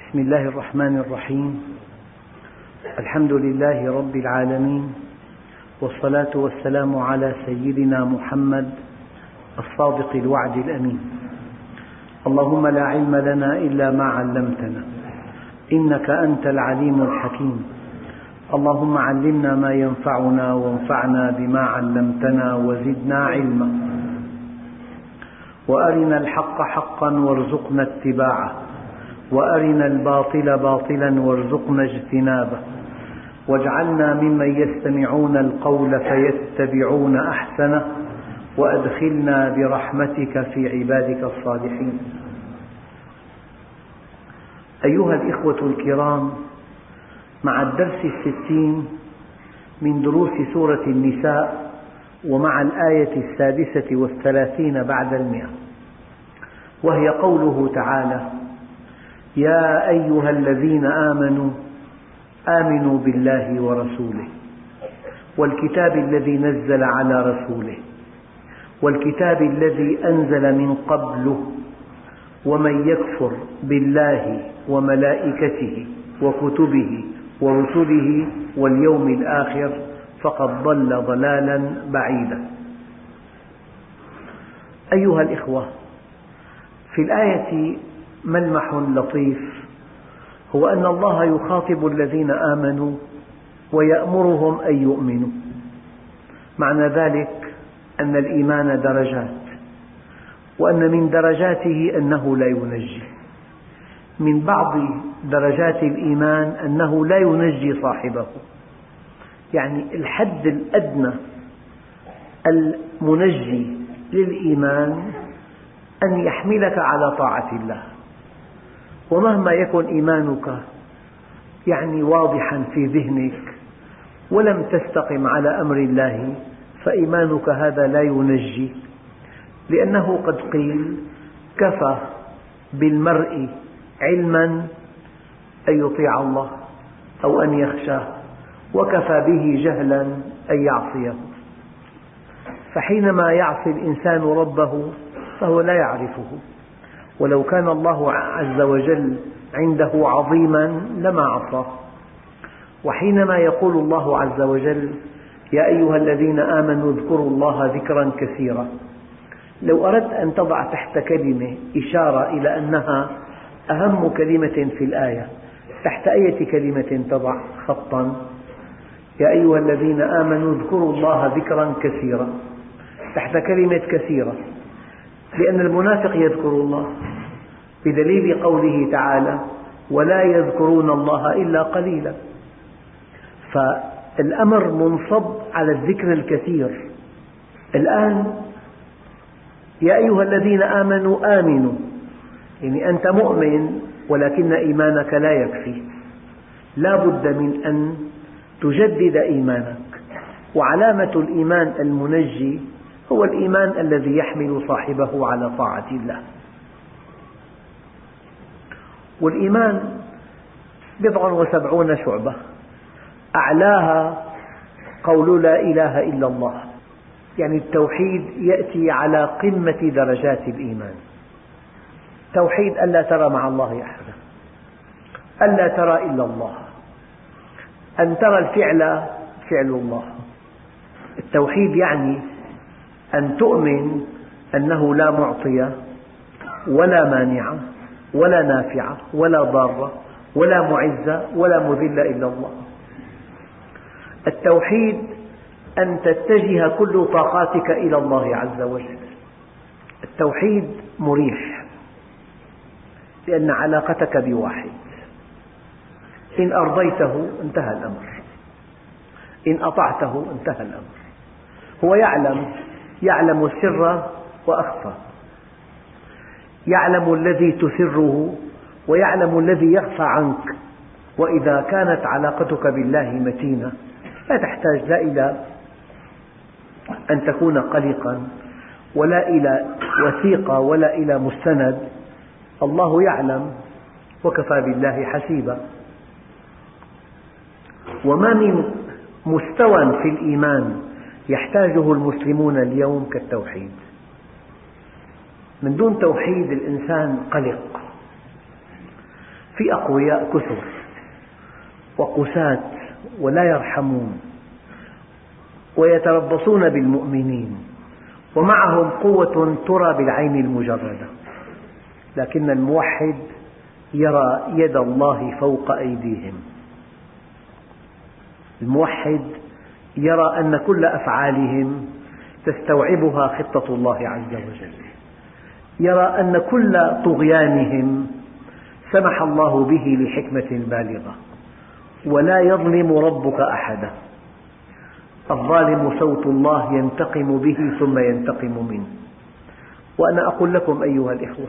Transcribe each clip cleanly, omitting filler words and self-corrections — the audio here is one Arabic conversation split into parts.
بسم الله الرحمن الرحيم. الحمد لله رب العالمين، والصلاة والسلام على سيدنا محمد الصادق الوعد الأمين. اللهم لا علم لنا إلا ما علمتنا، إنك أنت العليم الحكيم. اللهم علمنا ما ينفعنا وانفعنا بما علمتنا وزدنا علما، وأرنا الحق حقا وارزقنا اتباعه، وأرنا الباطل باطلا وارزقنا اجتنابه، واجعلنا ممن يستمعون القول فيتبعون أحسنه، وأدخلنا برحمتك في عبادك الصالحين. أيها الإخوة الكرام، مع الدرس 60 من دروس سورة النساء، ومع الآية 36 بعد 100، وهي قوله تعالى: يا أيها الذين آمنوا آمنوا بالله ورسوله والكتاب الذي نزل على رسوله والكتاب الذي أنزل من قبله، ومن يكفر بالله وملائكته وكتبه ورسله واليوم الآخر فقد ضل ضلالا بعيدا. أيها الإخوة، في الآية ملمح لطيف، هو أن الله يخاطب الذين آمنوا ويأمرهم أن يؤمنوا. معنى ذلك أن الإيمان درجات، وأن من درجاته أنه لا ينجي. من بعض درجات الإيمان أنه لا ينجي صاحبه، يعني الحد الأدنى المنجي للإيمان أن يحملك على طاعة الله. ومهما يكن إيمانك يعني واضحا في ذهنك ولم تستقم على أمر الله، فإيمانك هذا لا ينجي، لأنه قد قيل: كفى بالمرء علما أن يطيع الله أو أن يخشاه، وكفى به جهلا أن يعصيه. فحينما يعصي الإنسان ربه فهو لا يعرفه، ولو كان الله عز وجل عنده عظيما لما عصاه. وحينما يقول الله عز وجل: يا أيها الذين آمنوا اذكروا الله ذكرا كثيرا، لو أردت أن تضع تحت كلمة إشارة إلى أنها أهم كلمة في الآية، تحت أي كلمة تضع خطا؟ يا أيها الذين آمنوا اذكروا الله ذكرا كثيرا، تحت كلمة كثيرة، لأن المنافق يذكر الله بدليل قوله تعالى: ولا يذكرون الله إلا قليلا. فالأمر منصب على الذكر الكثير. الآن يا أيها الذين آمنوا آمنوا، يعني أنت مؤمن ولكن إيمانك لا يكفي، لا بد من أن تجدد إيمانك. وعلامة الإيمان المنجي هو الإيمان الذي يحمل صاحبه على طاعة الله. والإيمان 70 شعبة، أعلاها قول لا إله إلا الله، يعني التوحيد يأتي على قمة درجات الإيمان. توحيد ألا ترى مع الله أحدا، ألا ترى إلا الله، أن ترى الفعل فعل الله. التوحيد يعني أن تؤمن أنه لا معطي ولا مانع ولا نافع ولا ضار ولا معز ولا مذل إلا الله. التوحيد أن تتجه كل طاقاتك إلى الله عز وجل. التوحيد مريح، لأن علاقتك بواحد، إن أرضيته انتهى الأمر، إن أطعته انتهى الأمر. هو يعلم السر وأخفى، يعلم الذي تسره ويعلم الذي يخفى عنك. وإذا كانت علاقتك بالله متينة لا تحتاج لا إلى أن تكون قلقا، ولا إلى وثيقة، ولا إلى مستند. الله يعلم وكفى بالله حسيبا. وما من مستوى في الإيمان يحتاجه المسلمون اليوم كالتوحيد. من دون توحيد الإنسان قلق. في أقوياء كثر وقساة ولا يرحمون ويتربصون بالمؤمنين ومعهم قوة ترى بالعين المجردة، لكن الموحد يرى يد الله فوق أيديهم. الموحد يرى أن كل أفعالهم تستوعبها خطة الله عز وجل، يرى أن كل طغيانهم سمح الله به لحكمة بالغة، ولا يظلم ربك أحدا. الظالم صوت الله ينتقم به ثم ينتقم منه. وأنا أقول لكم أيها الإخوة،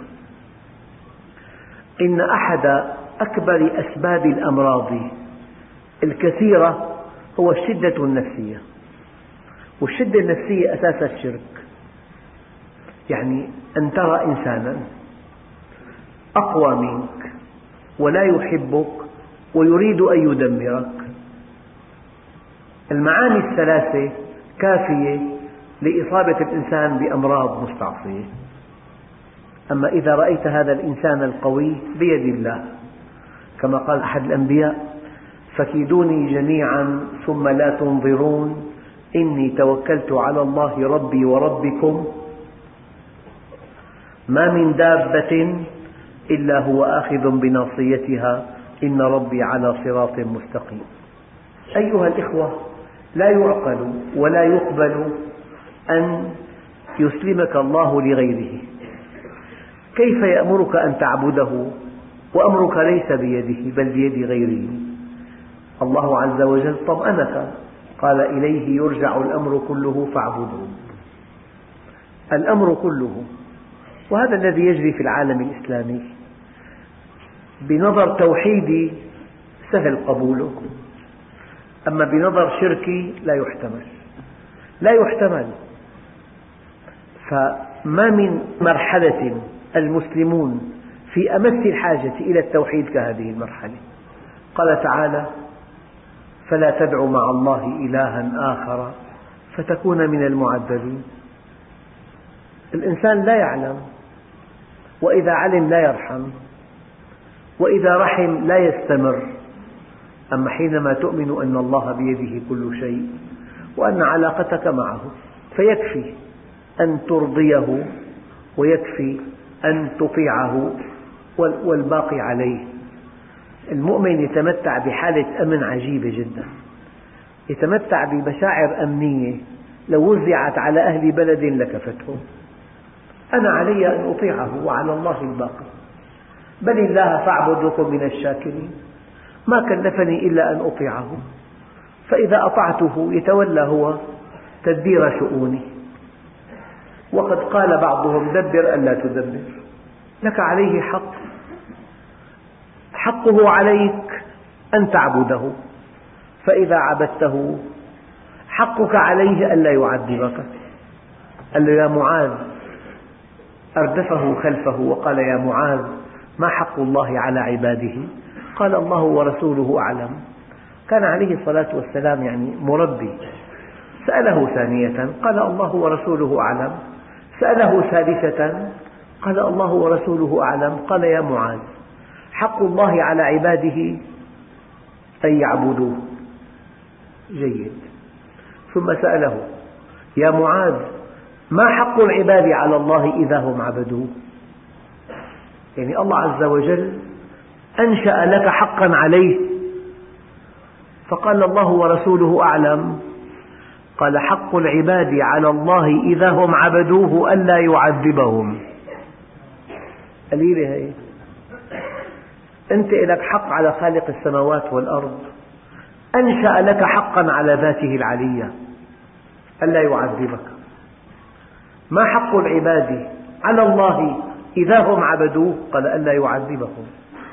إن أحد أكبر أسباب الأمراض الكثيرة هو الشدة النفسية، والشدة النفسية أساس الشرك. يعني أن ترى إنسانا أقوى منك ولا يحبك ويريد أن يدمرك. المعاني الثلاثة كافية لإصابة الإنسان بأمراض مستعصية. أما إذا رأيت هذا الإنسان القوي بيد الله، كما قال أحد الأنبياء: فكيدوني جميعا ثم لا تنظرون إني توكلت على الله ربي وربكم ما من دابة إلا هو آخذ بناصيتها إن ربي على صراط مستقيم. أيها الإخوة، لا يعقل ولا يقبل أن يسلمك الله لغيره. كيف يأمرك أن تعبده وأمرك ليس بيده بل بيد غيره؟ الله عز وجل طمأنك، قال: إليه يرجع الأمر كله فاعبده. الأمر كله، وهذا الذي يجري في العالم الإسلامي. بنظر توحيدي سهل قبوله، أما بنظر شركي لا يحتمل. فما من مرحلة المسلمون في أمس الحاجة إلى التوحيد كهذه المرحلة. قال تعالى: فلا تدع مع الله إلها آخر فتكون من المعذبين. الإنسان لا يعلم، وإذا علم لا يرحم، وإذا رحم لا يستمر. أما حينما تؤمن أن الله بيده كل شيء وأن علاقتك معه، فيكفي أن ترضيه ويكفي أن تطيعه والباقي عليه. المؤمن يتمتع بحالة أمن عجيبة جدا، يتمتع بمشاعر أمنية لو وزعت على أهل بلد لكفتهم. أنا علي أن أطيعه وعلى الله الباقي، بل الله فاعبد وكن من الشاكرين. ما كلفني إلا أن أطيعه، فإذا أطعته يتولى هو تدبير شؤوني. وقد قال بعضهم: دبر ألا تدبر. لك عليه حق، حقه عليك أن تعبده، فإذا عبدته حقك عليه ألا يعذبك. قال له: يا معاذ، أردفه خلفه وقال: يا معاذ، ما حق الله على عباده؟ قال: الله ورسوله أعلم. كان عليه الصلاة والسلام يعني مربي. سأله ثانية قال: الله ورسوله أعلم. سأله ثالثة قال: الله ورسوله أعلم. قال: يا معاذ، حق الله على عباده أن يعبدوه. جيد. ثم سأله: يا معاذ، ما حق العباد على الله إذا هم عبدوه؟ يعني الله عز وجل أنشأ لك حقا عليه، فقال: الله ورسوله أعلم. قال: حق العباد على الله إذا هم عبدوه ألا يعذبهم. قليلة هي. أنت لك حق على خالق السماوات والأرض، أنشأ لك حقا على ذاته العلية ألا يعذبك. ما حق العباد على الله إذا هم عبدوه؟ قال: ألا يعذبهم.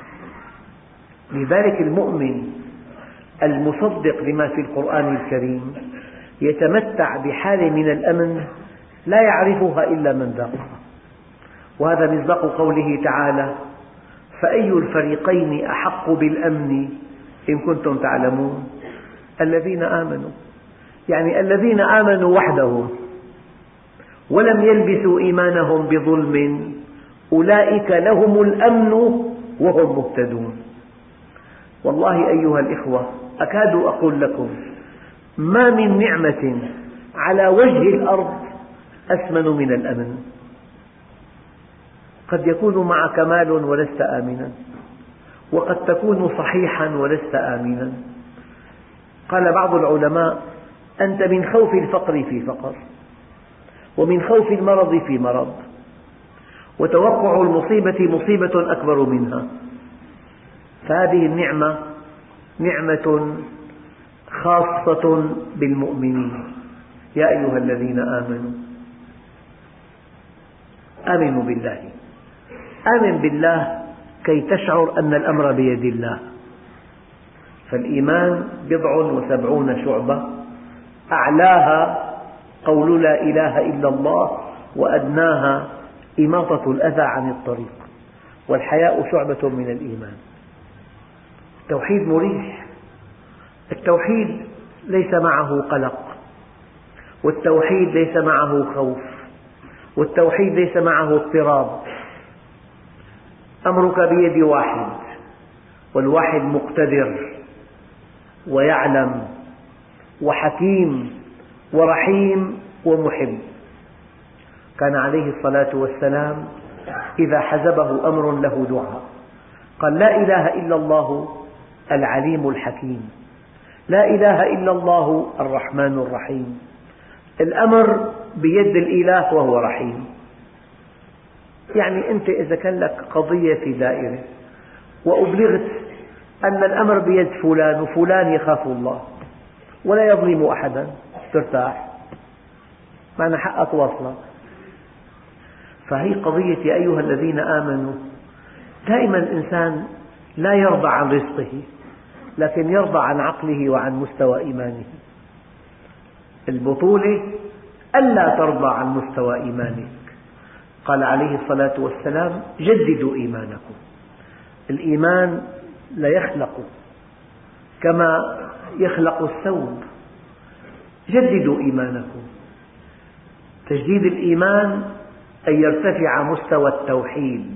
لذلك المؤمن المصدق لما في القرآن الكريم يتمتع بحالة من الأمن لا يعرفها إلا من ذاقها. وهذا مصداق قوله تعالى: فأي الفريقين أحق بالأمن إن كنتم تعلمون؟ الذين آمنوا، يعني الذين آمنوا وحدهم ولم يلبسوا إيمانهم بظلم أولئك لهم الأمن وهم مهتدون. والله أيها الإخوة أكاد أقول لكم ما من نعمة على وجه الأرض أثمن من الأمن. قد يكون معك مال ولست آمنا، وقد تكون صحيحا ولست آمنا. قال بعض العلماء: أنت من خوف الفقر في فقر، ومن خوف المرض في مرض، وتوقع المصيبة مصيبة أكبر منها. فهذه النعمة نعمة خاصة بالمؤمنين. يا أيها الذين آمنوا آمنوا بالله. آمن بالله كي تشعر أن الأمر بيد الله. فالإيمان 70 شعبة، أعلاها قول لا إله إلا الله، وأدناها إماطة الأذى عن الطريق، والحياء شعبة من الإيمان. التوحيد مريح. التوحيد ليس معه قلق، والتوحيد ليس معه خوف، والتوحيد ليس معه اضطراب. أمرك بيد واحد، والواحد مقتدر ويعلم وحكيم ورحيم ومحب. كان عليه الصلاة والسلام إذا حزبه أمر له دعاء قال: لا إله إلا الله العليم الحكيم، لا إله إلا الله الرحمن الرحيم. الأمر بيد الإله وهو رحيم. يعني أنت إذا كان لك قضية في دائرة وأبلغت أن الأمر بيد فلان، وفلان يخاف الله ولا يظلم أحدا، ترتاح، معنى حقك واصلة. فهي قضية يا أيها الذين آمنوا. دائما الإنسان لا يرضى عن رزقه، لكن يرضى عن عقله وعن مستوى إيمانه. البطولة ألا ترضى عن مستوى إيمانك. قال عليه الصلاة والسلام: جددوا إيمانكم. الإيمان لا يخلق كما يخلق الثوب. جددوا إيمانكم. تجديد الإيمان أن يرتفع مستوى التوحيد،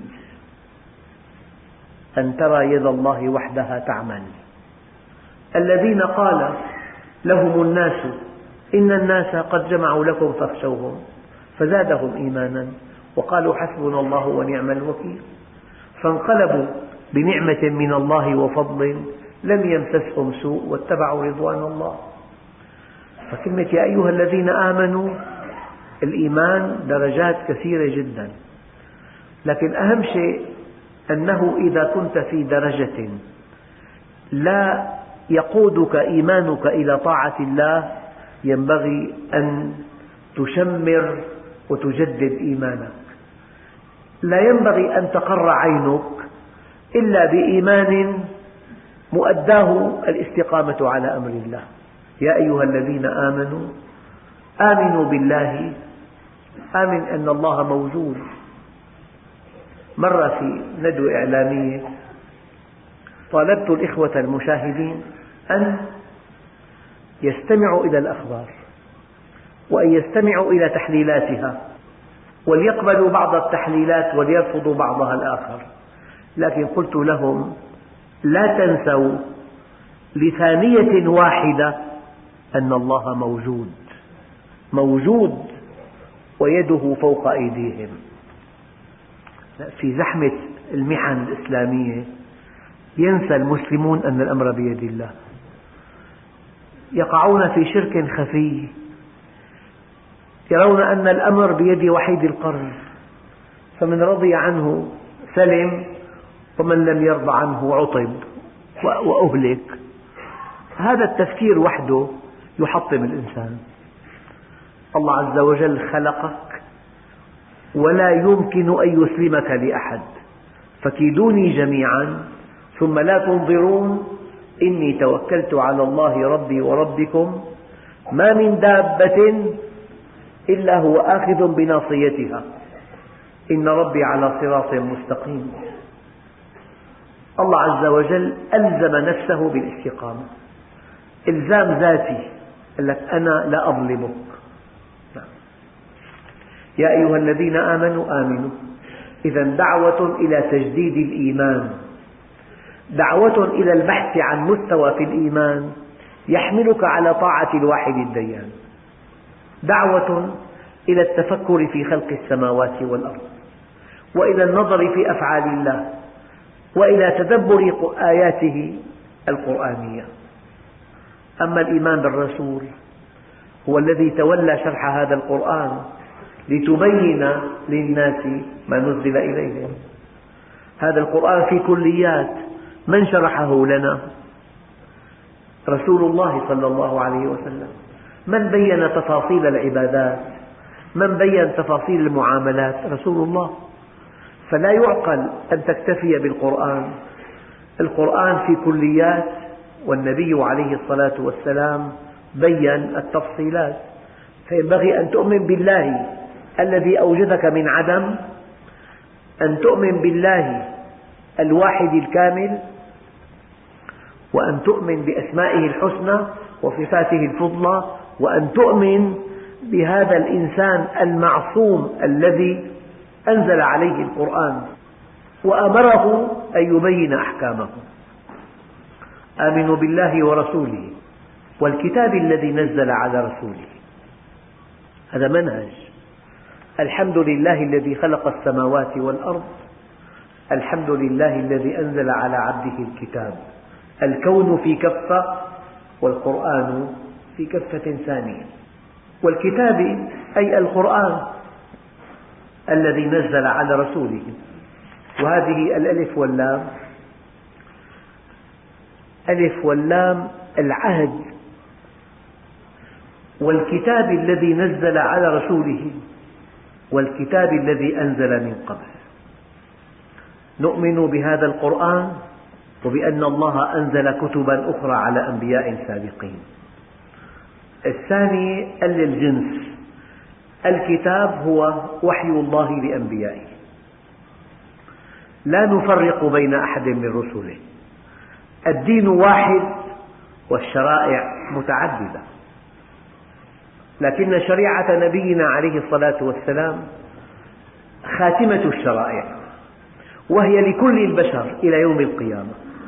أن ترى يد الله وحدها تعمل. الذين قال لهم الناس إن الناس قد جمعوا لكم فاخشوهم فزادهم إيمانا وقالوا حسبنا الله ونعم الوكيل، فانقلبوا بنعمة من الله وفضل لم يمسسهم سوء واتبعوا رضوان الله. فكلمة يا أيها الذين آمنوا، الإيمان درجات كثيرة جدا، لكن أهم شيء أنه إذا كنت في درجة لا يقودك إيمانك إلى طاعة الله، ينبغي أن تشمر وتجدد إيمانك. لا ينبغي أن تقر عينك إلا بإيمان مؤداه الاستقامة على أمر الله. يا أيها الذين آمنوا آمنوا بالله. آمن أن الله موجود. مرة في ندوة إعلامية طالبت الإخوة المشاهدين أن يستمعوا إلى الأخبار، وأن يستمعوا إلى تحليلاتها، وليقبلوا بعض التحليلات وليرفضوا بعضها الآخر. لكن قلت لهم: لا تنسوا لثانية واحدة أن الله موجود، موجود ويده فوق أيديهم. في زحمة المحن الإسلامية ينسى المسلمون أن الأمر بيد الله، يقعون في شرك خفي، يرون أن الأمر بيد وحيد القرن، فمن رضي عنه سلم، ومن لم يرضى عنه عطب وأهلك. هذا التفكير وحده يحطم الإنسان. الله عز وجل خلقك ولا يمكن أن يسلمك لأحد، فكيدوني جميعا ثم لا تنظرون إني توكلت على الله ربي وربكم ما من دابة إلا هو آخذ بناصيتها إن ربي على صراط مستقيم. الله عز وجل ألزم نفسه بالاستقامة، إلزام ذاتي، قال لك أنا لا أظلمك. يا أيها الذين آمنوا آمنوا. إذا دعوة إلى تجديد الإيمان، دعوة إلى البحث عن مستوى في الإيمان يحملك على طاعة الواحد الديان، دعوة إلى التفكر في خلق السماوات والأرض، وإلى النظر في أفعال الله، وإلى تدبر آياته القرآنية. أما الإيمان بالرسول هو الذي تولى شرح هذا القرآن لتبين للناس ما نزل إليهم. هذا القرآن في كليات، من شرحه لنا؟ رسول الله صلى الله عليه وسلم. من بين تفاصيل العبادات؟ من بين تفاصيل المعاملات؟ رسول الله. فلا يعقل أن تكتفي بالقرآن، القرآن في كليات، والنبي عليه الصلاة والسلام بين التفصيلات. فينبغي أن تؤمن بالله الذي أوجدك من عدم، أن تؤمن بالله الواحد الكامل، وأن تؤمن بأسمائه الحسنى وصفاته الفضلى، وأن تؤمن بهذا الإنسان المعصوم الذي أنزل عليه القرآن وأمره أن يبين أحكامه. آمنوا بالله ورسوله والكتاب الذي نزل على رسوله. هذا منهج. الحمد لله الذي خلق السماوات والأرض، الحمد لله الذي أنزل على عبده الكتاب. الكون في كفة والقرآن في كفة ثانية. والكتاب أي القرآن الذي نزل على رسوله. وهذه الألف واللام، ألف واللام العهد، والكتاب الذي نزل على رسوله، والكتاب الذي أنزل من قبل. نؤمن بهذا القرآن وبأن الله أنزل كتبا أخرى على أنبياء سابقين. الثاني للجنس، الكتاب هو وحي الله لأنبيائه، لا نفرق بين أحد من رسله. الدين واحد والشرائع متعددة، لكن شريعة نبينا عليه الصلاة والسلام خاتمة الشرائع، وهي لكل البشر إلى يوم القيامة.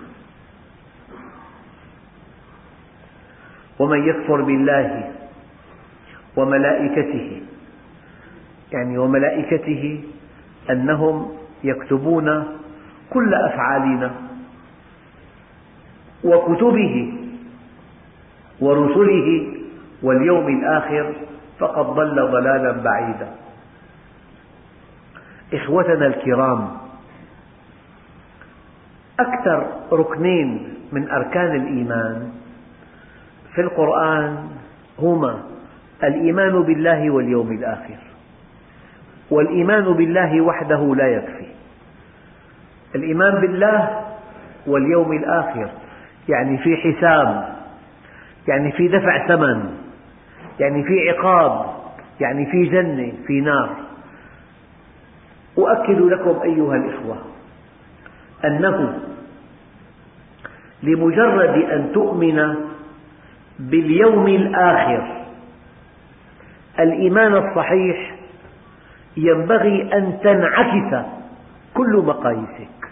ومن يكفر بالله وملائكته، يعني وملائكته أنهم يكتبون كل أفعالنا، وكتبه ورسله واليوم الآخر، فقد ضل ضلالا بعيدا. إخوتنا الكرام، أكثر ركنين من أركان الإيمان في القرآن هما الإيمان بالله واليوم الآخر. والإيمان بالله وحده لا يكفي، الإيمان بالله واليوم الآخر يعني في حساب، يعني في دفع ثمن، يعني في عقاب، يعني في جنة في نار. أؤكد لكم أيها الإخوة أنه لمجرد أن تؤمن باليوم الآخر الإيمان الصحيح ينبغي أن تنعكس كل مقاييسك.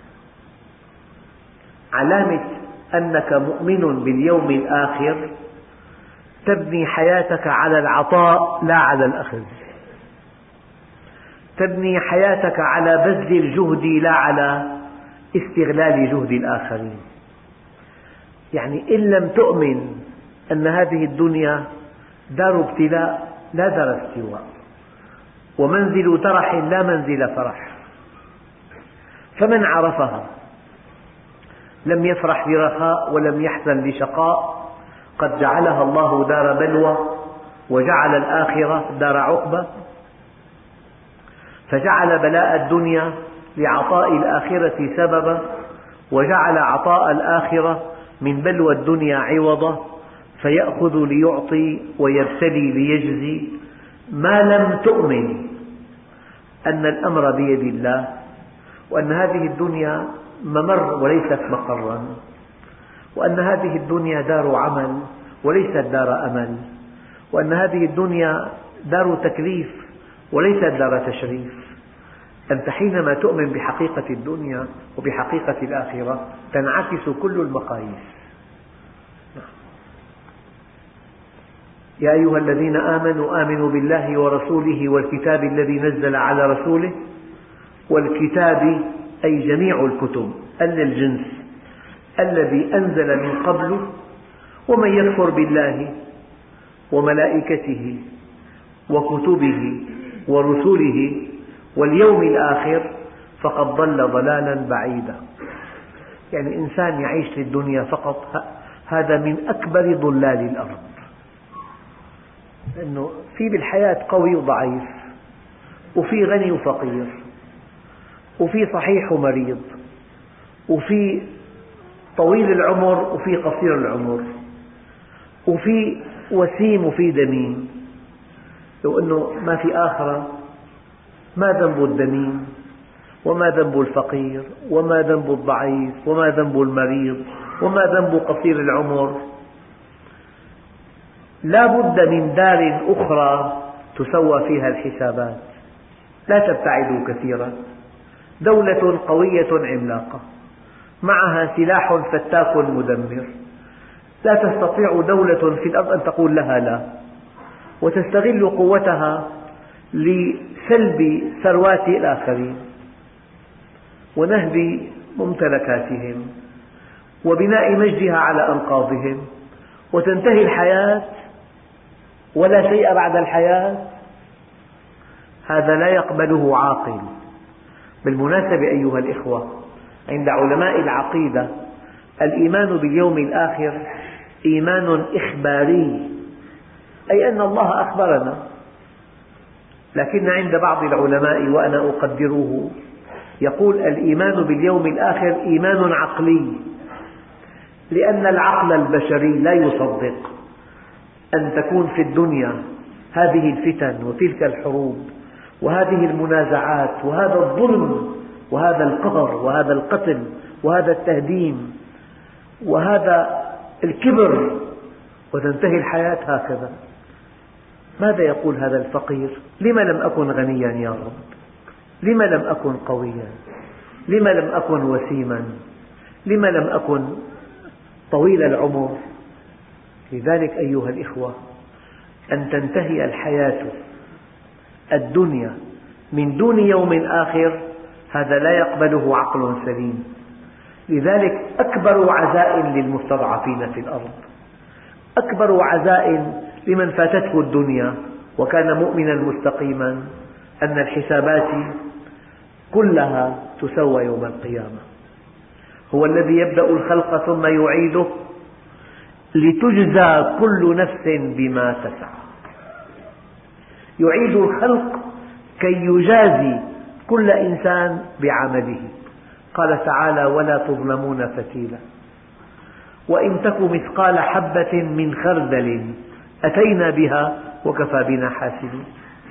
علامة أنك مؤمن باليوم الآخر تبني حياتك على العطاء لا على الأخذ، تبني حياتك على بذل الجهد لا على استغلال جهد الآخرين. يعني إن لم تؤمن أن هذه الدنيا دار ابتلاء لا دار استواء، ومنزل ترح لا منزل فرح، فمن عرفها لم يفرح لرخاء ولم يحزن لشقاء. قد جعلها الله دار بلوى وجعل الآخرة دار عقبة، فجعل بلاء الدنيا لعطاء الآخرة سببا، وجعل عطاء الآخرة من بلوى الدنيا عوضا، فيأخذ ليعطي ويبتلي ليجزي. ما لم تؤمن أن الأمر بيد الله، وأن هذه الدنيا ممر وليست مقرا، وأن هذه الدنيا دار عمل وليست دار أمل، وأن هذه الدنيا دار تكليف وليست دار تشريف. أنت حينما تؤمن بحقيقة الدنيا وبحقيقة الآخرة تنعكس كل المقاييس. يا أيها الذين آمنوا آمنوا بالله ورسوله والكتاب الذي نزل على رسوله، والكتاب أي جميع الكتب الجنس الذي أنزل من قبل، ومن يكفر بالله وملائكته وكتبه ورسله واليوم الآخر فقد ضل ضلالا بعيدا. يعني إنسان يعيش للدنيا فقط، هذا من أكبر ضلال الأرض، لأنه في بالحياة قوي وضعيف، وفي غني وفقير، وفي صحيح ومريض، وفي طويل العمر وفي قصير العمر، وفي وسيم وفي دميم. لو أنه ما في آخرة ما ذنب الدميم، وما ذنب الفقير، وما ذنب الضعيف، وما ذنب المريض، وما ذنب قصير العمر؟ لا بد من دار أخرى تسوى فيها الحسابات. لا تبتعدوا كثيرا، دولة قوية عملاقة معها سلاح فتاك مدمر، لا تستطيع دولة في الأرض أن تقول لها لا، وتستغل قوتها لسلب ثروات الآخرين ونهب ممتلكاتهم وبناء مجدها على أنقاضهم، وتنتهي الحياة ولا شيء بعد الحياة. هذا لا يقبله عاقل. بالمناسبة أيها الإخوة، عند علماء العقيدة الإيمان باليوم الآخر إيمان إخباري، أي أن الله أخبرنا، لكن عند بعض العلماء وأنا أقدره يقول الإيمان باليوم الآخر إيمان عقلي، لأن العقل البشري لا يصدق أن تكون في الدنيا هذه الفتن وتلك الحروب وهذه المنازعات وهذا الظلم وهذا القهر وهذا القتل وهذا التهديم وهذا الكبر، وتنتهي الحياة هكذا. ماذا يقول هذا الفقير؟ لم لم أكن غنيا يا رب؟ لم لم أكن قويا؟ لم لم أكن وسيما؟ لم لم أكن طويل العمر؟ لذلك أيها الإخوة، أن تنتهي الحياة الدنيا من دون يوم آخر هذا لا يقبله عقل سليم. لذلك أكبر عزاء للمستضعفين في الأرض، أكبر عزاء لمن فاتته الدنيا وكان مؤمنا مستقيما أن الحسابات كلها تسوى يوم القيامة. هو الذي يبدأ الخلق ثم يعيده لتجزى كل نفس بما تسعى. يعيد الخلق كي يجازي كل إنسان بعمله. قال تعالى ولا تظلمون فتيلا وإن تك مثقال حبة من خردل أتينا بها وكفى بنا حاسبين.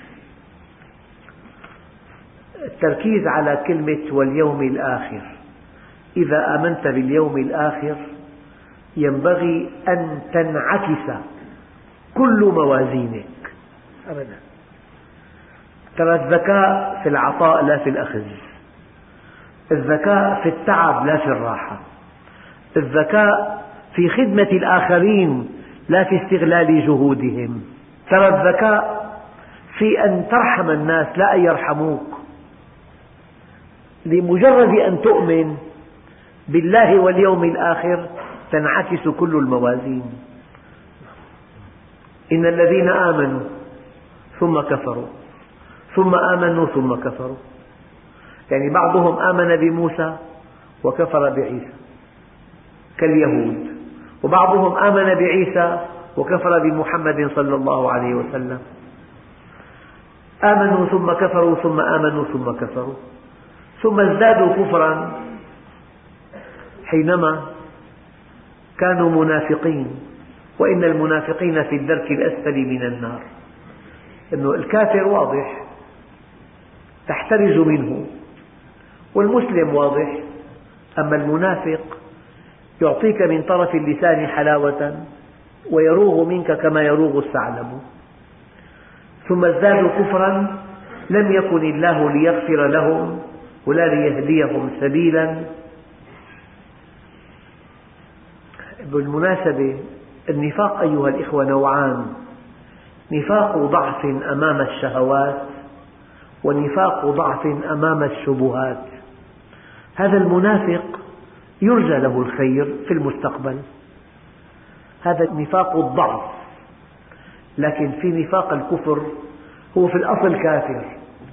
التركيز على كلمة واليوم الآخر، إذا آمنت باليوم الآخر ينبغي أن تنعكس كل موازينك أبدا. ترى الذكاء في العطاء لا في الأخذ، الذكاء في التعب لا في الراحة، الذكاء في خدمة الآخرين لا في استغلال جهودهم. ترى الذكاء في أن ترحم الناس لا أن يرحموك. لمجرد أن تؤمن بالله واليوم الآخر تنعكس كل الموازين. إن الذين آمنوا ثم كفروا ثم آمنوا ثم كفروا، يعني بعضهم آمن بموسى وكفر بعيسى كاليهود، وبعضهم آمن بعيسى وكفر بمحمد صلى الله عليه وسلم. آمنوا ثم كفروا ثم آمنوا ثم كفروا، ثم ازدادوا كفرا حينما كانوا منافقين، وإن المنافقين في الدرك الأسفل من النار. إنه الكافر واضح تحترز منه، والمسلم واضح، أما المنافق يعطيك من طرف اللسان حلاوة ويروغ منك كما يروغ الثعلب. ثم ازدادوا كفرا لم يكن الله ليغفر لهم ولا ليهديهم سبيلا. بالمناسبة النفاق أيها الإخوة نوعان: نفاق ضعف أمام الشهوات، ونفاق ضعف أمام الشبهات. هذا المنافق يرجى له الخير في المستقبل، هذا نفاق الضعف. لكن في نفاق الكفر هو في الأصل كافر،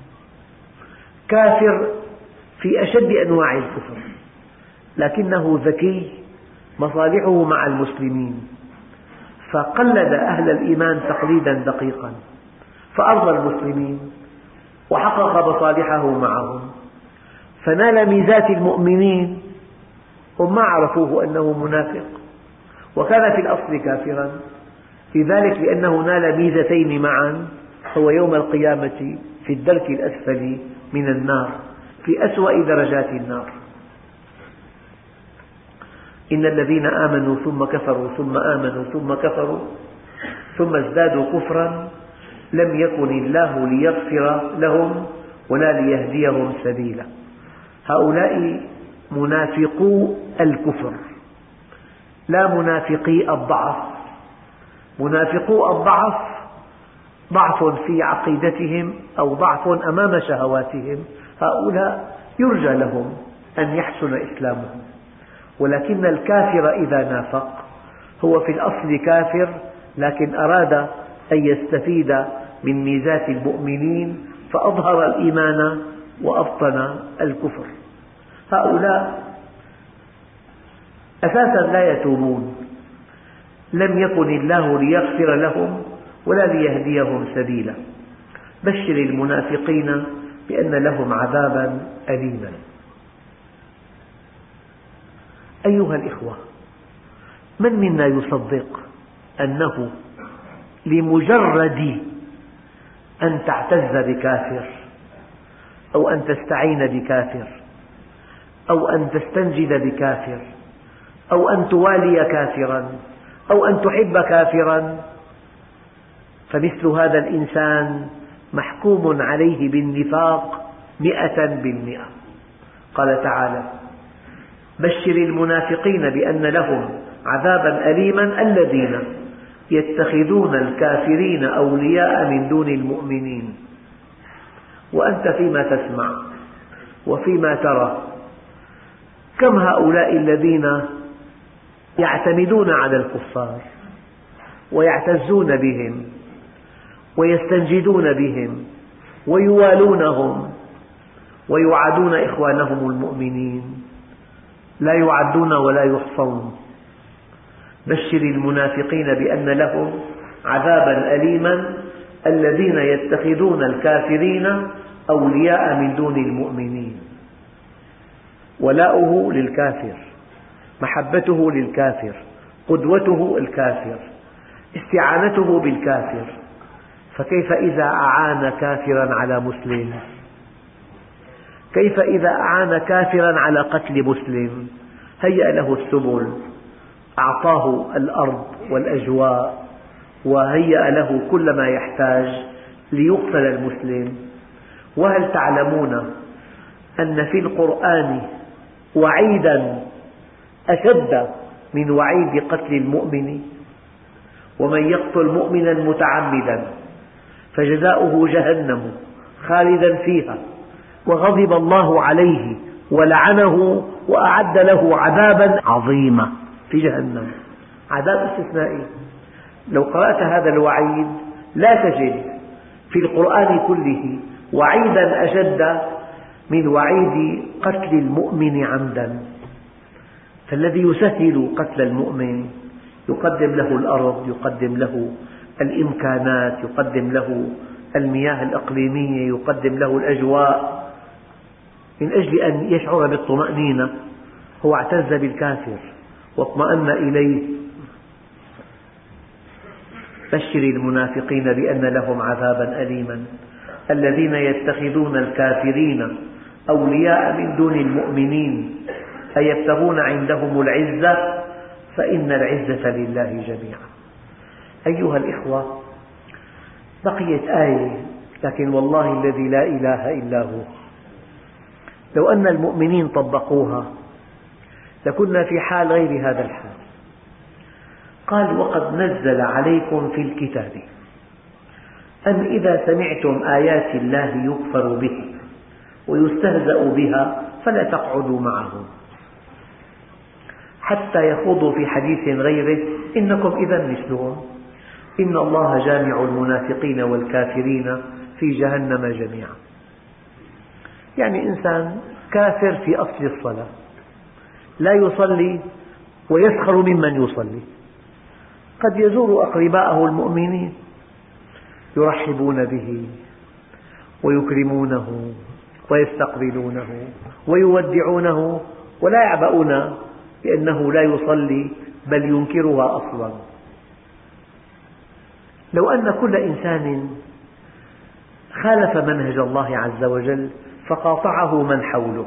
كافر في أشد أنواع الكفر، لكنه ذكي، مصالحه مع المسلمين، فقلد أهل الإيمان تقليدا دقيقا، فأرضى المسلمين وحقق مصالحه معهم، فنال ميزات المؤمنين. هم ما عرفوه أنه منافق، وكان في الأصل كافرا، لذلك لأنه نال ميزتين معا هو يوم القيامة في الدرك الأسفل من النار، في أسوأ درجات النار. إن الذين آمنوا ثم كفروا ثم آمنوا ثم كفروا ثم ازدادوا كفرا لم يكن الله ليغفر لهم ولا ليهديهم سبيلا. هؤلاء منافقو الكفر، لا منافقي الضعف. منافقو الضعف ضعف في عقيدتهم أو ضعف أمام شهواتهم، هؤلاء يرجى لهم أن يحسن إسلامهم. ولكن الكافر إذا نافق هو في الأصل كافر، لكن أراد أن يستفيد من ميزات المؤمنين فأظهر الإيمان وأبطن الكفر. هؤلاء أساسا لا يتوبون، لم يكن الله ليغفر لهم ولا ليهديهم سبيلا. بشر المنافقين بأن لهم عذابا أليما. أيها الإخوة، من منا يصدق أنه لمجرد أن تعتز بكافر أو أن تستعين بكافر أو أن تستنجد بكافر أو أن توالي كافرا أو أن تحب كافرا، فمثل هذا الإنسان محكوم عليه بالنفاق 100%. قال تعالى: بشر المنافقين بأن لهم عذابا أليما الذين يتخذون الكافرين أولياء من دون المؤمنين. وأنت فيما تسمع وفيما ترى كم هؤلاء الذين يعتمدون على الكفار ويعتزون بهم ويستنجدون بهم ويوالونهم ويعادون إخوانهم المؤمنين، لا يعدون ولا يحصون. بشر المنافقين بأن لهم عذابا أليما الذين يتخذون الكافرين أولياء من دون المؤمنين. ولاؤه للكافر، محبته للكافر، قدوته الكافر، استعانته بالكافر. فكيف إذا أعان كافرا على مسلم؟ كيف إذا أعان كافرا على قتل مسلم؟ هيأ له السبل، أعطاه الأرض والأجواء، وهيأ له كل ما يحتاج ليقتل المسلم. وهل تعلمون أن في القرآن وعيدا أشد من وعيد قتل المؤمن؟ ومن يقتل مؤمنا متعمدا فجزاؤه جهنم خالدا فيها وغضب الله عليه ولعنه وأعد له عذابا عظيما في جهنم. عذاب استثنائي. لو قرأت هذا الوعيد لا تجد في القرآن كله وعيدا أشد من وعيد قتل المؤمن عمدا. فالذي يسهل قتل المؤمن يقدم له الأرض، يقدم له الإمكانات، يقدم له المياه الإقليمية، يقدم له الأجواء، من أجل أن يشعر بالطمأنينة. هو اعتز بالكافر واطمأن إليه. بشر المنافقين بأن لهم عذابا أليما الذين يتخذون الكافرين أولياء من دون المؤمنين أيبتغون عندهم العزة فإن العزة لله جميعا. أيها الإخوة، بقيت آية لكن والله الذي لا إله إلا هو لو أن المؤمنين طبقوها لكنا في حال غير هذا الحال. قال وقد نزل عليكم في الكتاب أن إذا سمعتم آيات الله يكفر به ويستهزأ بها فلا تقعدوا معهم حتى يخوضوا في حديث غيره إنكم إذا مثلهم إن الله جامع المنافقين والكافرين في جهنم جميعا. يعني إنسان كافر في أصل الصلاة لا يصلي ويسخر ممن يصلي، قد يزور أقرباءه المؤمنين يرحبون به ويكرمونه ويستقبلونه ويودعونه ولا يعبؤون بأنه لا يصلي بل ينكرها أصلا. لو أن كل إنسان خالف منهج الله عز وجل فقاطعه من حوله،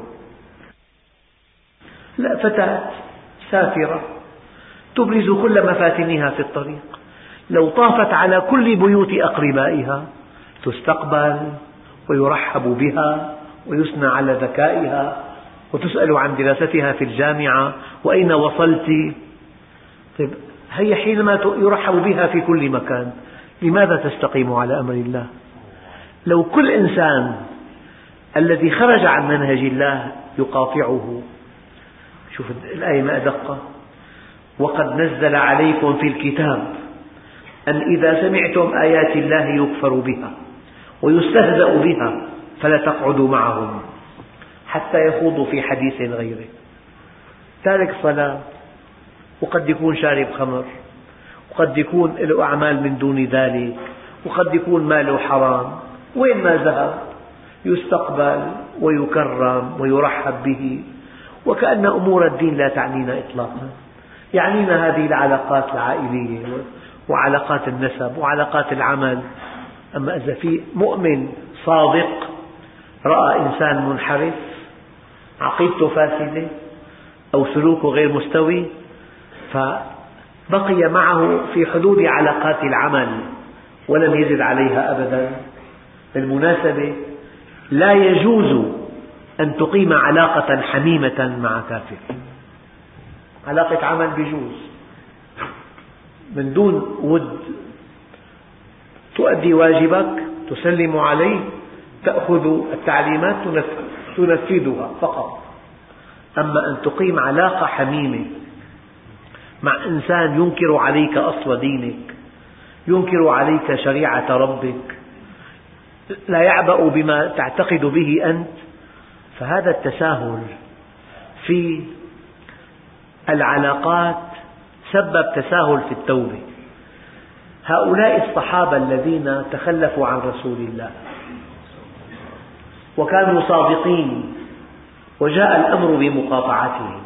لا فتاة سافرة تبرز كل مفاتنها في الطريق، لو طافت على كل بيوت أقربائها تستقبل ويرحب بها ويثنى على ذكائها وتسأل عن دراستها في الجامعة وأين وصلت. طيب هي حينما يرحب بها في كل مكان لماذا تستقيم على أمر الله؟ لو كل إنسان الذي خرج عن منهج الله يقاطعه. شوف الآية ما أدق، وقد نزل عليكم في الكتاب أن إذا سمعتم آيات الله يكفر بها ويستهزأ بها فلا تقعدوا معهم حتى يخوضوا في حديث غيره. تارك صلاة وقد يكون شارب خمر وقد يكون له أعمال من دون ذلك وقد يكون ماله حرام، وين ما ذهب يستقبل ويكرم ويرحب به وكأن أمور الدين لا تعنينا إطلاقا. يعنينا هذه العلاقات العائلية وعلاقات النسب وعلاقات العمل. أما إذا في مؤمن صادق رأى إنسان منحرف عقيدته فاسدة أو سلوكه غير مستوي فبقي معه في حدود علاقات العمل ولم يزد عليها أبدا. بالمناسبة لا يجوز أن تقيم علاقة حميمة مع كافر. علاقة عمل بيجوز من دون ود، تؤدي واجبك تسلم عليه تأخذ التعليمات تنفذها فقط. أما أن تقيم علاقة حميمة مع إنسان ينكر عليك أصل دينك، ينكر عليك شريعة ربك، لا يعبأ بما تعتقد به أنت، فهذا التساهل في العلاقات سبب تساهل في التوبة. هؤلاء الصحابة الذين تخلفوا عن رسول الله وكانوا صادقين وجاء الأمر بمقاطعتهم،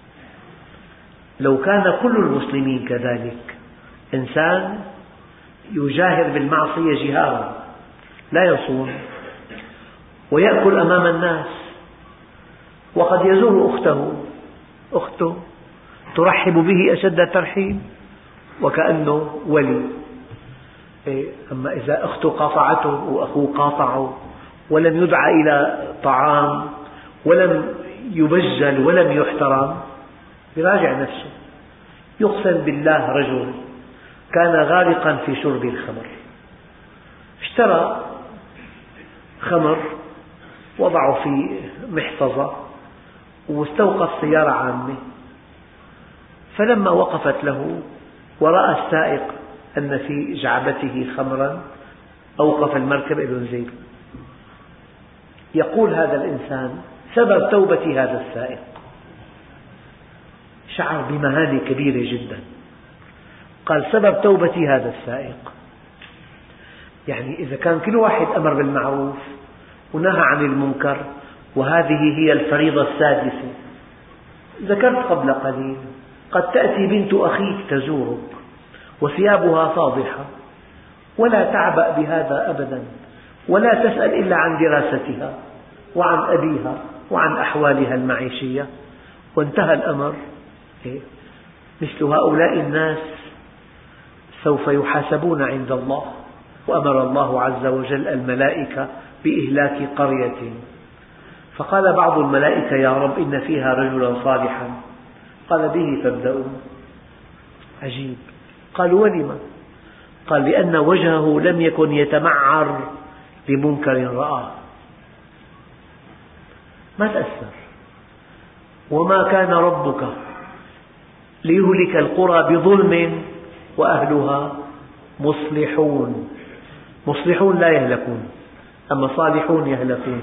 لو كان كل المسلمين كذلك، إنسان يجاهر بالمعصية جهارا لا يصوم ويأكل أمام الناس وقد يزور أخته ترحب به أشد الترحيب وكأنه ولي. أما إذا أخته قاطعته وأخوه قاطعه ولم يدعى إلى طعام ولم يبجل ولم يحترم يراجع نفسه. يقسم بالله رجل كان غارقا في شرب الخمر، اشترى خمر وضعه في محفظة واستوقف سيارة عامة، فلما وقفت له ورأى السائق أن في جعبته خمرا أوقف المركب لينزل. يقول هذا الإنسان سبب توبة هذا السائق، شعر بمهانة كبيرة جدا. قال سبب توبة هذا السائق، يعني إذا كان كل واحد أمر بالمعروف ونهى عن المنكر وهذه هي الفريضة السادسة. ذكرت قبل قليل قد تأتي بنت أخيك تزورك وثيابها فاضحة ولا تعبأ بهذا أبدا ولا تسأل إلا عن دراستها وعن أبيها وعن أحوالها المعيشية وانتهى الأمر. مثل هؤلاء الناس سوف يحاسبون عند الله وأمر الله عز وجل الملائكة بإهلاك قرية، فقال بعض الملائكة يا رب إن فيها رجلا صالحا، قال به فابدأوا. عجيب. قالوا ولم؟ قال لأن وجهه لم يكن يتمعر لمنكر رآه، ما تأثر. وما كان ربك ليهلك القرى بظلم وأهلها مصلحون. مصلحون لا يهلكون، أما صالحون يهلكون.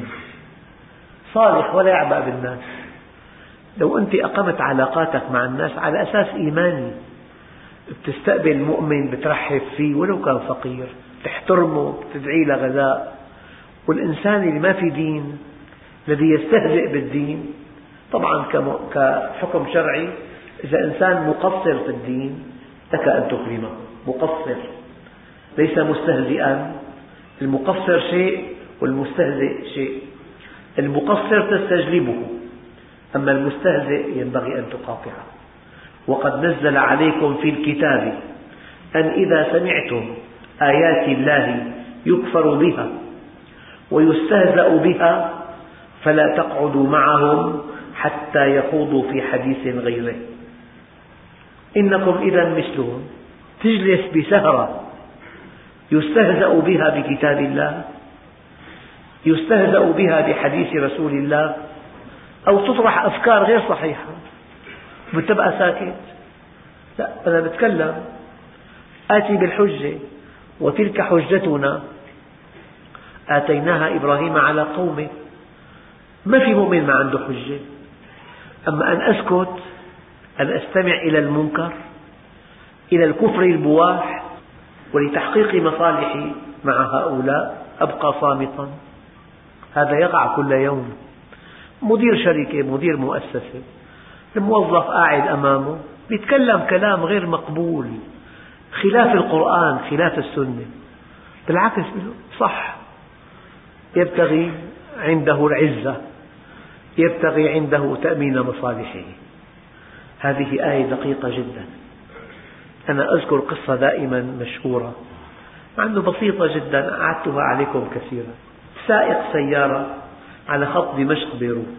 صالح ولا يعبأ بالناس. لو أنت أقمت علاقاتك مع الناس على أساس إيماني، بتستقبل مؤمن، بترحب فيه ولو كان فقير، تحترمه، بتدعي له غذاء. والإنسان اللي ما في دين، الذي يستهزئ بالدين، طبعا كحكم شرعي إذا إنسان مقصر في الدين لك أن تكرمه. مقصر ليس مستهزئا، المقصر شيء والمستهزئ شيء. المقصر تستجلبه، أما المستهزئ ينبغي أن تقاطعه. وقد نزل عليكم في الكتاب أن إذا سمعتم آيات الله يكفر بها ويستهزأ بها فلا تقعدوا معهم حتى يخوضوا في حديث غيره إنكم إذا مثلهم. تجلس بسهرة يستهزأ بها بكتاب الله، يستهزأ بها بحديث رسول الله، أو تطرح أفكار غير صحيحة وتبقى ساكت. لا، أنا بتكلم. آتي بالحجة، وتلك حجتنا آتيناها إبراهيم على قومه. ما في مؤمن ما عنده حجة. أما أن أسكت، أن أستمع إلى المنكر، إلى الكفر البواح، ولتحقيق مصالحي مع هؤلاء أبقى صامتا، هذا يقع كل يوم. مدير شركة، مدير مؤسسة، الموظف قاعد أمامه يتكلم كلام غير مقبول، خلاف القرآن، خلاف السنة، بالعكس صح، يبتغي عنده العزة، يبتغي عنده تأمين مصالحه. هذه آية دقيقة جدا. أنا أذكر قصة دائما مشهورة، مع أنه بسيطة جدا، أعدتها عليكم كثيرا. سائق سيارة على خط دمشق بيروت،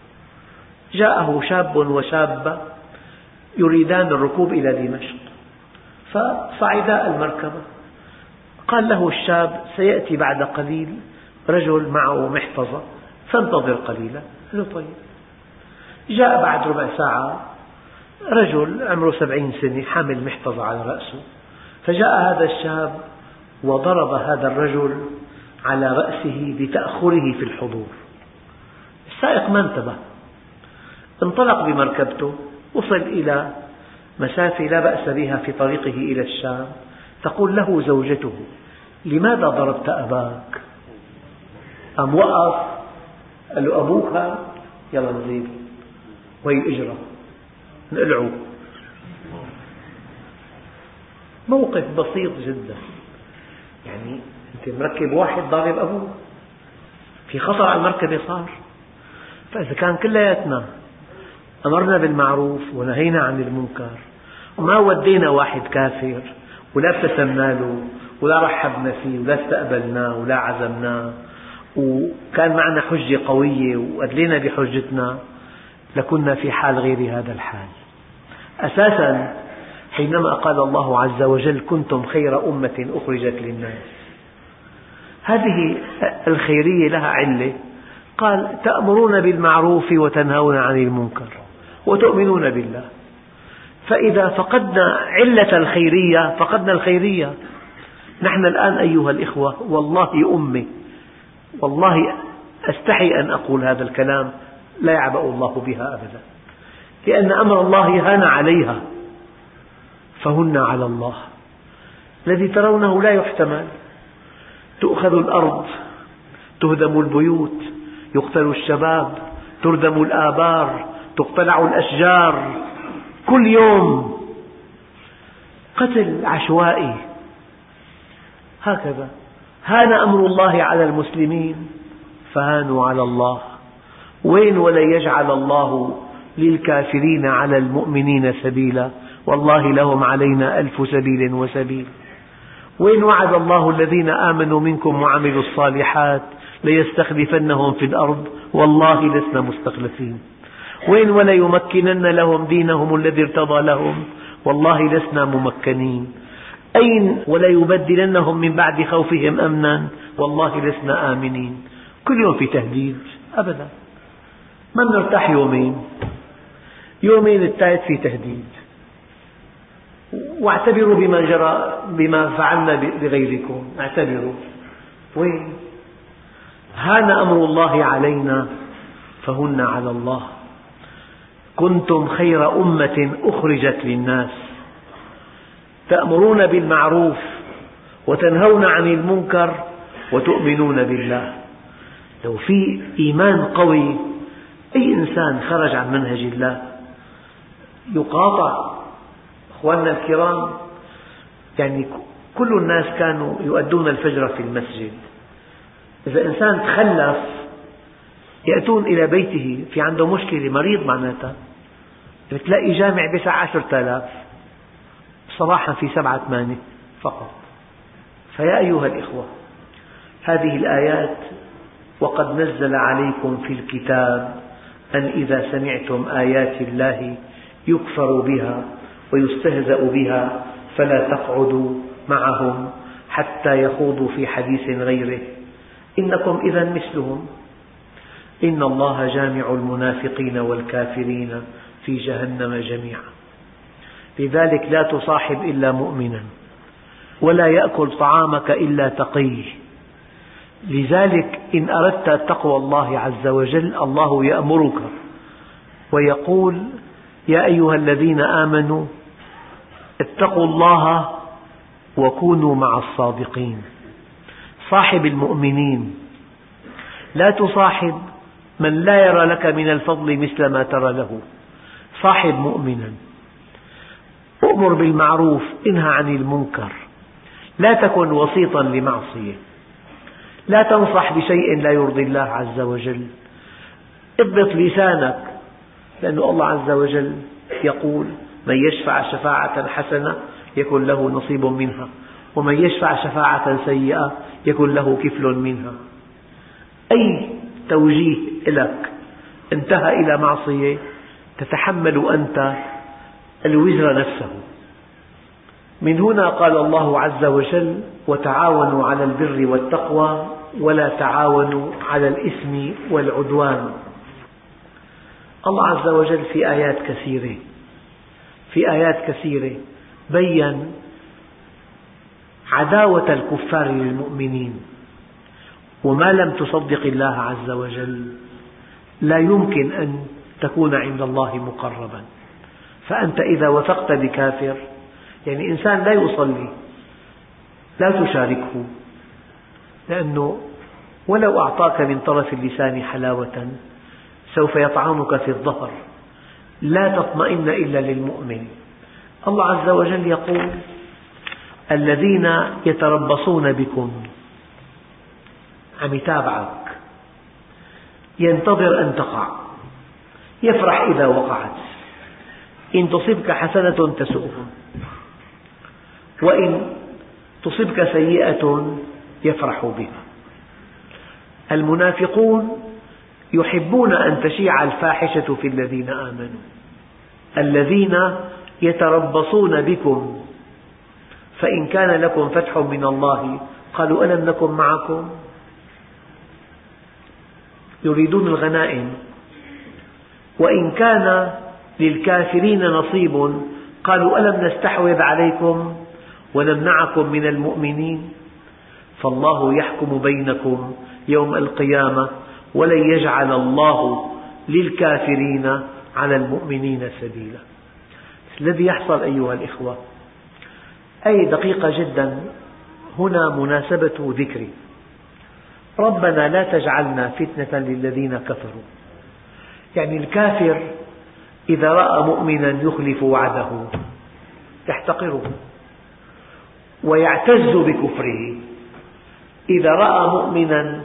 جاءه شاب وشابة يريدان الركوب إلى دمشق، فصعدا المركبة. قال له الشاب سيأتي بعد قليل رجل معه محفظة فانتظر قليلا. قال له طيب. جاء بعد ربع ساعة رجل عمره 70 سنة حامل محفظة على رأسه، فجاء هذا الشاب وضرب هذا الرجل على رأسه بتأخره في الحضور. السائق ما انتبه، انطلق بمركبته، وصل إلى مسافة لا بأس بها في طريقه إلى الشام. تقول له زوجته لماذا ضربت أباك؟ قام وقف، قال له أبوك، يلا نزيد، وهي الإجرة نقلعه. موقف بسيط جدا، يعني أنت مركب واحد ضارب أبوه، في خطر على المركبة صار. فإذا كان كلياتنا أمرنا بالمعروف ونهينا عن المنكر، وما ودينا واحد كافر ولا ابتسمنا له ولا رحبنا فيه ولا استقبلناه ولا عزمناه، وكان معنا حجة قوية وأدلينا بحجتنا، لكنا في حال غير هذا الحال. أساسا حينما قال الله عز وجل كنتم خير أمة أخرجت للناس، هذه الخيرية لها علة. قال تأمرون بالمعروف وتنهون عن المنكر وتؤمنون بالله. فإذا فقدنا علة الخيرية فقدنا الخيرية. نحن الآن أيها الإخوة والله أمي، والله أستحي أن أقول هذا الكلام، لا يعبأ الله بها أبدا، لأن أمر الله هان عليها فهن على الله. الذي ترونه لا يحتمل. تؤخذ الأرض، تهدم البيوت، يقتل الشباب، تردم الآبار، تقتلع الأشجار، كل يوم قتل عشوائي. هكذا هان أمر الله على المسلمين فهانوا على الله. وين ولن يجعل الله للكافرين على المؤمنين سبيلا، والله لهم علينا 1000 سبيل وسبيل. وين وعد الله الذين آمنوا منكم وعملوا الصالحات ليستخلفنهم في الأرض والله لسنا مستخلفين. وين وليمكنن لهم دينهم الذي ارتضى لهم والله لسنا ممكنين. أين وليبدلنهم من بعد خوفهم أمنا والله لسنا آمنين. كل يوم في تهديد أبدا، ما نرتاح يومين الثالث في تهديد. واعتبروا بما جرى بما فعلنا بغيركم، اعتبروا وين هان أمر الله علينا فهن على الله. كنتم خير أمة أخرجت للناس تأمرون بالمعروف وتنهون عن المنكر وتؤمنون بالله. لو في إيمان قوي أي إنسان خرج عن منهج الله يقاطع. أخواننا الكرام، يعني كل الناس كانوا يؤدون الفجر في المسجد. إذا إنسان تخلف يأتون إلى بيته، في عنده مشكلة، مريض معناتها، تلاقي جامع بيسع 10,000 صباحا في 7-8 فقط. فيا أيها الإخوة، هذه الآيات وقد نزل عليكم في الكتاب أن إذا سمعتم آيات الله يكفر بها ويستهزأ بها فلا تقعدوا معهم حتى يخوضوا في حديث غيره إنكم إذا مثلهم إن الله جامع المنافقين والكافرين في جهنم جميعا. لذلك لا تصاحب إلا مؤمنا ولا يأكل طعامك إلا تقي. لذلك إن أردت تقوى الله عز وجل الله يأمرك ويقول يا أيها الذين آمنوا اتقوا الله وكونوا مع الصادقين. صاحب المؤمنين، لا تصاحب من لا يرى لك من الفضل مثل ما ترى له. صاحب مؤمنا، أؤمر بالمعروف انهى عن المنكر، لا تكن وسيطا لمعصية، لا تنصح بشيء لا يرضي الله عز وجل. اضبط لسانك، لأن الله عز وجل يقول من يشفع شفاعة حسنة يكن له نصيب منها ومن يشفع شفاعة سيئة يكن له كفل منها. أي توجيه لك انتهى إلى معصية تتحمل أنت الوزر نفسه. من هنا قال الله عز وجل وتعاونوا على البر والتقوى ولا تعاونوا على الإثم والعدوان. الله عز وجل في آيات كثيرة بيّن عداوة الكفار للمؤمنين، وما لم تصدق الله عز وجل لا يمكن أن تكون عند الله مقربا. فأنت إذا وثقت بكافر، يعني إنسان لا يصلي، لا تشاركه، لأنه ولو أعطاك من طرف اللسان حلاوة سوف يطعنك في الظهر. لا تطمئن إلا للمؤمن. الله عز وجل يقول الذين يتربصون بكم، عم يتابعك، ينتظر أن تقع، يفرح إذا وقعت، إن تصبك حسنة تسؤهم وإن تصبك سيئة يفرح بها. المنافقون يحبون أن تشيع الفاحشة في الذين آمنوا. الذين يتربصون بكم فإن كان لكم فتح من الله قالوا ألم نكن معكم، يريدون الغنائم. وإن كان للكافرين نصيب قالوا ألم نستحوذ عليكم ونمنعكم من المؤمنين. فالله يحكم بينكم يوم القيامة ولن يجعل الله للكافرين على المؤمنين سبيلا. الذي يحصل أيها الإخوة أي دقيقة جدا هنا مناسبة ذكري ربنا لا تجعلنا فتنة للذين كفروا. يعني الكافر إذا رأى مؤمنا يخلف وعده يحتقره ويعتز بكفره. إذا رأى مؤمنا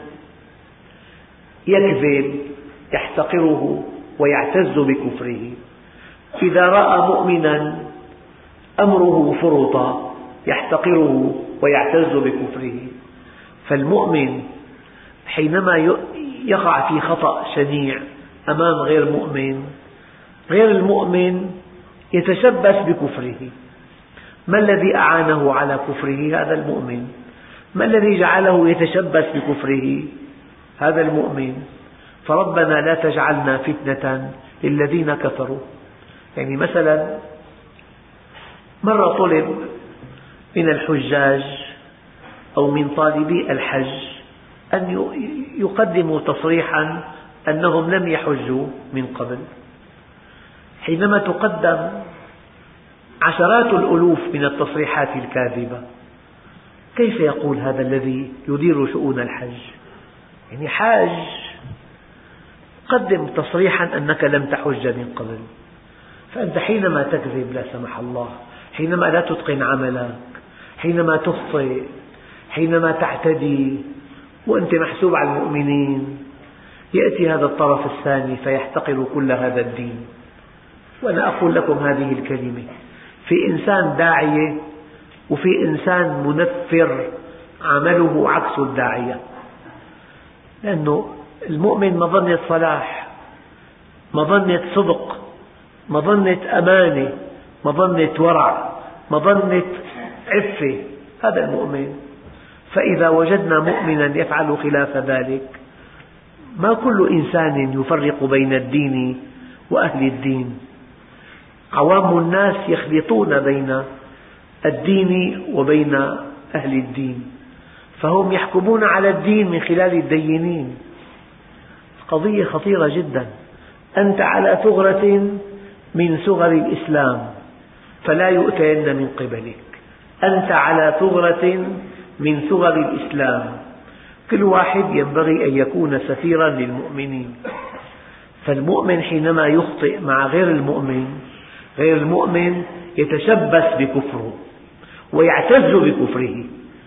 يكذب يحتقره ويعتز بكفره. إذا رأى مؤمنا أمره فرطا يحتقره ويعتز بكفره. فالمؤمن حينما يقع في خطأ شنيع أمام غير مؤمن، غير المؤمن يتشبث بكفره. ما الذي أعانه على كفره؟ هذا المؤمن. ما الذي جعله يتشبث بكفره؟ هذا المؤمن. فربنا لا تجعلنا فتنة للذين كفروا. يعني مثلا مرة طلب من الحجاج أو من طالبي الحج أن يقدموا تصريحا أنهم لم يحجوا من قبل. حينما تقدم عشرات الألوف من التصريحات الكاذبة، كيف يقول هذا الذي يدير شؤون الحج؟ يعني حاج، قدم تصريحا أنك لم تحج من قبل. فأنت حينما تكذب لا سمح الله، حينما لا تتقن عملك، حينما تخطئ، حينما تعتدي وأنت محسوب على المؤمنين، يأتي هذا الطرف الثاني فيحتقر كل هذا الدين. وأنا أقول لكم هذه الكلمة: في إنسان داعية وفي إنسان منفر عمله عكس الداعية. لأنه المؤمن مظنة صلاح، مظنة صدق، مظنة أمانة، مظنة ورع، مظنة عفة، هذا المؤمن. فإذا وجدنا مؤمنا يفعل خلاف ذلك، ما كل إنسان يفرق بين الدين وأهل الدين. عوام الناس يخلطون بين الدين وبين أهل الدين، فهم يحكمون على الدين من خلال الدينين. قضية خطيرة جدا. أنت على ثغرة من ثغر الإسلام فلا يؤتين من قبلك. أنت على ثغرة من ثغر الإسلام. كل واحد ينبغي أن يكون سفيرا للمؤمنين. فالمؤمن حينما يخطئ مع غير المؤمن، غير المؤمن يتشبث بكفره ويعتز بكفره.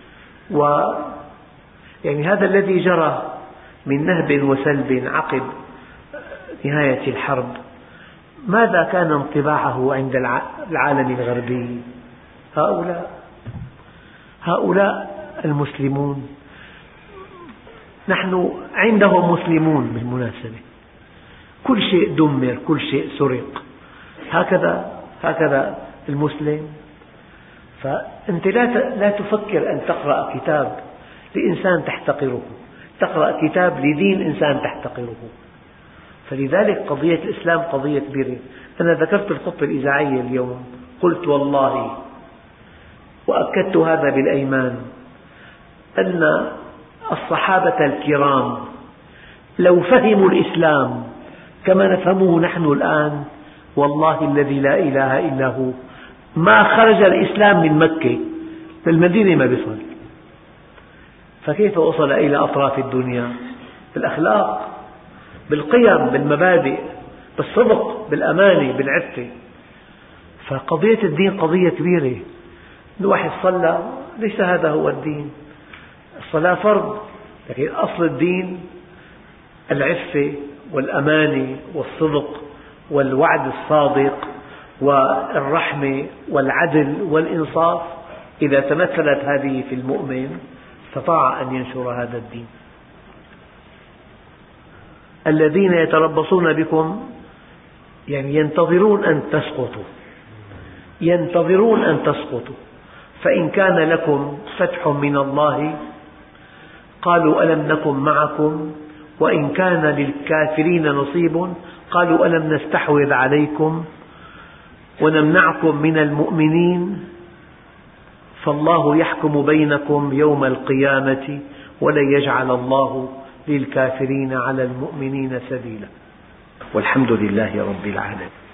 يعني هذا الذي جرى من نهب وسلب عقب نهاية الحرب، ماذا كان انطباعه عند العالم الغربي؟ هؤلاء المسلمون، نحن عندهم مسلمون بالمناسبة، كل شيء دمر، كل شيء سرق، هكذا المسلم. فأنت لا تفكر أن تقرأ كتاب لإنسان تحتقره، تقرأ كتاب لدين إنسان تحتقره. فلذلك قضية الإسلام قضية كبيرة. أنا ذكرت الخطبة الإذاعية اليوم، قلت والله وأكدت هذا بالأيمان أن الصحابة الكرام لو فهموا الإسلام كما نفهمه نحن الآن، والله الذي لا إله إلا هو ما خرج الإسلام من مكة للمدينة ما بيصل. فكيف وصل إلى أطراف الدنيا؟ بالأخلاق، بالقيم، بالمبادئ، بالصدق، بالأمانة، بالعفة. فقضية الدين قضية كبيرة. الواحد صلى، ليس هذا هو الدين. الصلاة فرض، لكن أصل الدين العفة والأمانة والصدق والوعد الصادق والرحمة والعدل والإنصاف. إذا تمثلت هذه في المؤمن استطاع أن ينشر هذا الدين. الذين يتربصون بكم يعني ينتظرون أن تسقطوا، فإن كان لكم فتح من الله قالوا ألم نكن معكم، وإن كان للكافرين نصيب قالوا ألم نستحوذ عليكم ونمنعكم من المؤمنين، فالله يحكم بينكم يوم القيامة ولن يجعل الله للكافرين على المؤمنين سبيلا. والحمد لله رب العالمين.